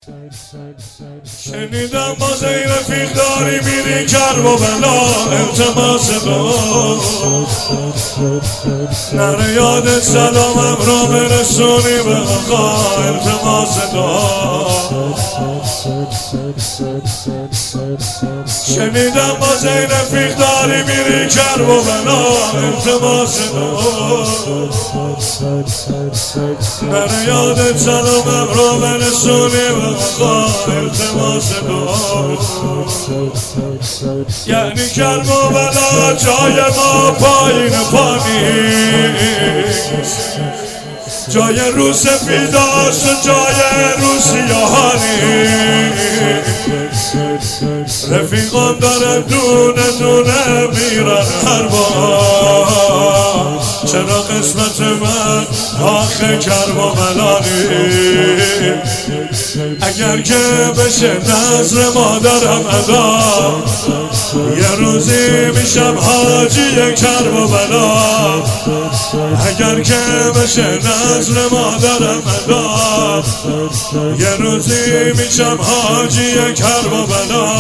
شنیدم با زیر رفیق داری میری کرب و بلا التماس دعا نره یاد سلامم را برسونی به آقا التماس دعا شنیدم با زیر رفیق داری میری کرب و بلا التماس دعا نره یاد سلامم را برسونی به آقا التماس دعا یعنی کرب و بلا جای ما پایین پا نیست جای رو سفیداست و جای رو سیاه نیست رفیقان دارن دونه دونه میرن هر بار چرا قسمت من آخه کرب و بلا نیست اگر که بشه نظر مادرم ادا یه روزی میشم حاجی کرب و بلا اگر که بشه نظر مادرم ادا یه روزی میشم حاجی کرب و بلا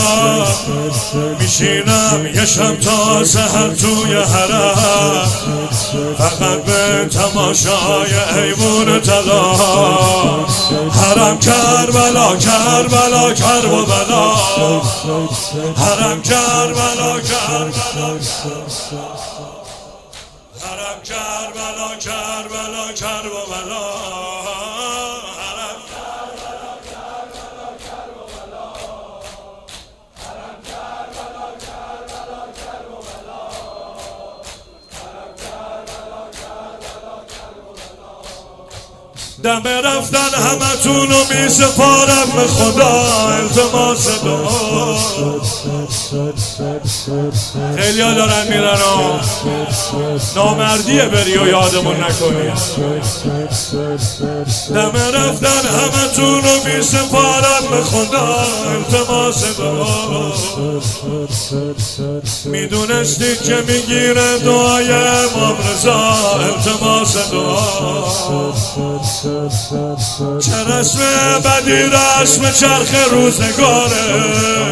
میشینم یه شب تا سحر توی حرم فقط به تماشای ایوون طلا حرم کربلا کربلا کرب و بلا حرم کربلا کربلا حرم کربلا کربلا کرب و بلا حرم کربلا کربلا کرب و بلا حرم کربلا کربلا کرب و بلا حرم کربلا کربلا کرب و بلا دم رفتن همتونو می سپارم به خدا التماس دعا خیلی ها دارن میرن و نامردیه بری و یادمون نکنی دم رفتن همتونو می سپارم به خدا التماس دعا میدونستید که میگیره دعای امام رضا التماس دعا چه رسم بدی رسم چرخ روزگاره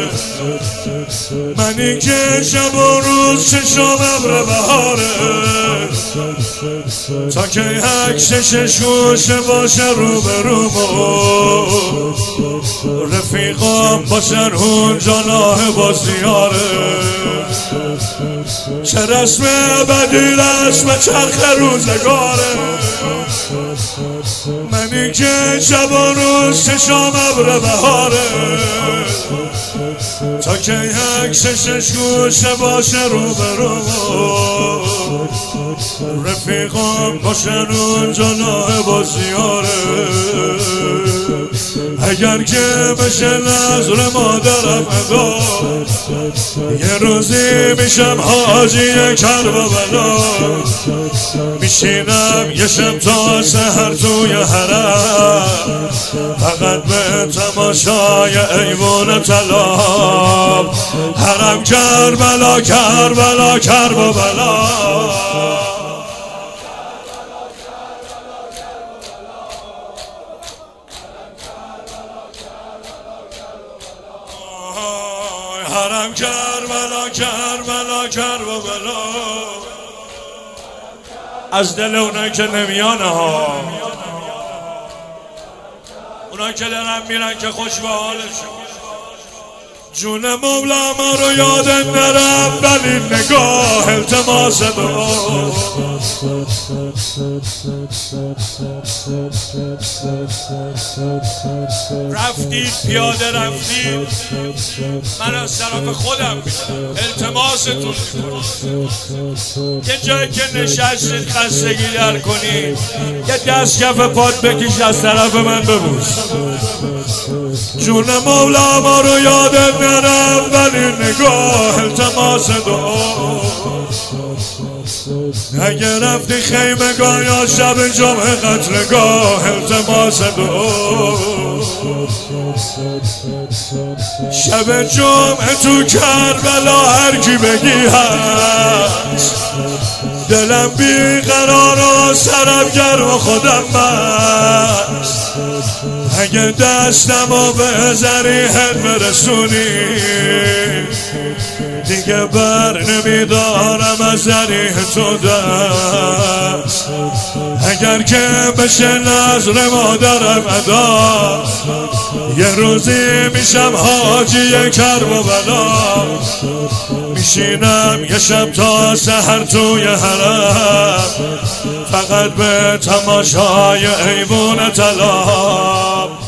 منی که شب و روز چشم ابر بهاره تا که یک شش گوشه باشه رو به رومو رفیقام باشن اون جناه بازیاره چه رسم بدی رسم چرخ روزگاره منی که شب و روز چشم ابر بهاره تا که یک شش گوشه باشه رو به رو رفیقام باشن اون جناه بازیاره اگر که بشه نظر مادرم ادا یه روزی میشم حاجی کرب و بلا میشینم یه شب تا سحر توی حرم فقط به تماشای ایوون طلا حرم کربلا کربلا کرب و بلا حرم کربلا کربلا کرب و بلا از دل اونایی که نمیانه ها اونایی که دارن میرن که خوش به حالشون جون مولا ما رو یاد نرم ولی نگاه التماس دعا رفتید پیاده رفتید من از طرف خودم التماستون یه جایی که نشستید خستگی در کنید یه دست کف پات بکش از طرف من ببوس جون مولا ما رو یاد نرم ولی نگاه التماس دعا اگه رفتی خیمگاه یا شب جمعه قتلگاه التماس دعا شب جمعه تو کربلا هر کی بگی هست دلم بیقرار و سرم گرم و خودم مست اگه دستمو به ذریحت برسونی دیگه بر نمیدارم از ذریح تو دست. اگر که بشه نظر مادرم ادا یه روزی میشم حاجی کربلا، میشینم یه شب تا سحر توی حرم فقط به تماشای ایوون طلا.